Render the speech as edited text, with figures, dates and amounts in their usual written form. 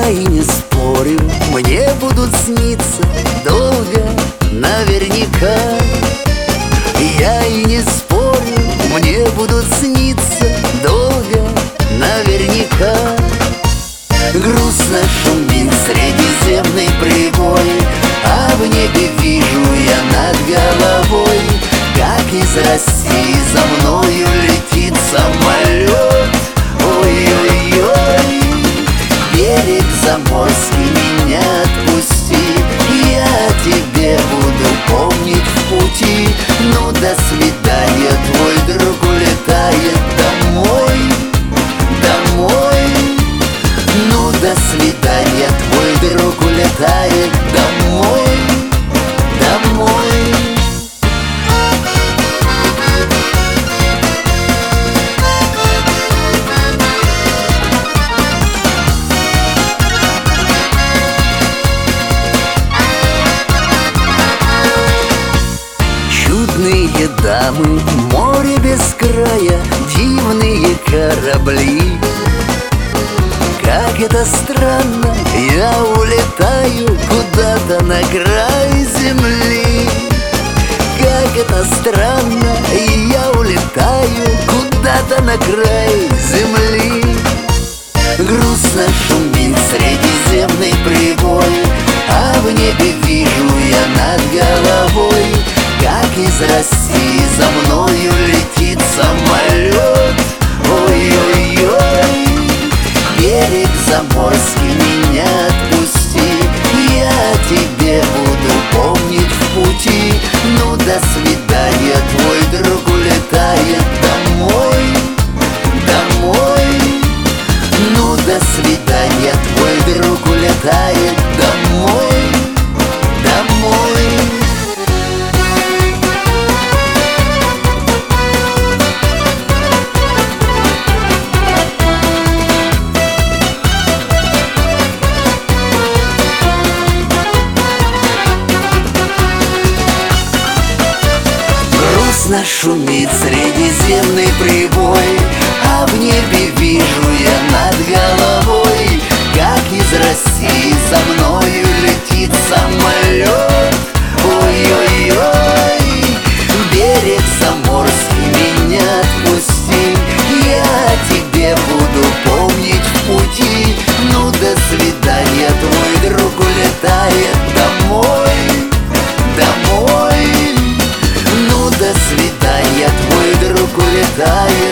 Я и не спорю, мне будут сниться долго, наверняка. Я и не спорю, мне будут сниться долго, наверняка. Грустно шумит средиземный прибой, а в небе вижу я над головой, как из России за мною летит самолет. Ой-ой-ой, берег заморский, меня отпусти, я тебе буду помнить в пути. Ну, до свидания, твой друг улетает домой, домой. Ну, до свидания, твой друг улетает домой, домой. Чудные дамы, море без края, дивные корабли. Как это странно, я улетаю куда-то на край земли. Как это странно, я улетаю куда-то на край земли. Грустно шумит средиземный прибой, а в небе вижу я над головой, как из России за мною летит самолет. Ой-ой-ой, берег заморский, меня отпусти, я тебе буду помнить в пути. Ну, до свидания, твой друг улетает домой, домой. Ну, до свидания, твой друг улетает домой, домой. Грустно шумит средиземный прибой, а в небе вижу я над головой, как из России за мною летит самолет. Ой-ой-ой, берег заморский, меня отпусти, я тебе буду помнить в пути. Ну, до свидания, твой друг улетает домой, домой. Ну, до свидания, твой друг улетает